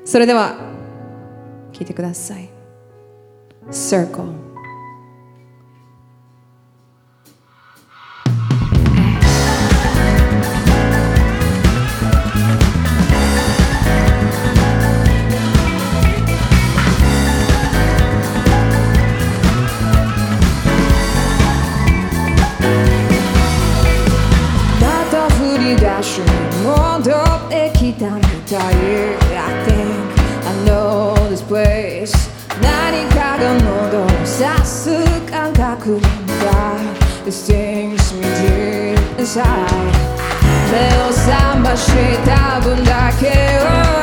それでは聴いてください。 Circle。戻ってきたみたい I think I know this place 何かが喉を刺す感覚だ This thing's me deep inside 目を覚ました分だけを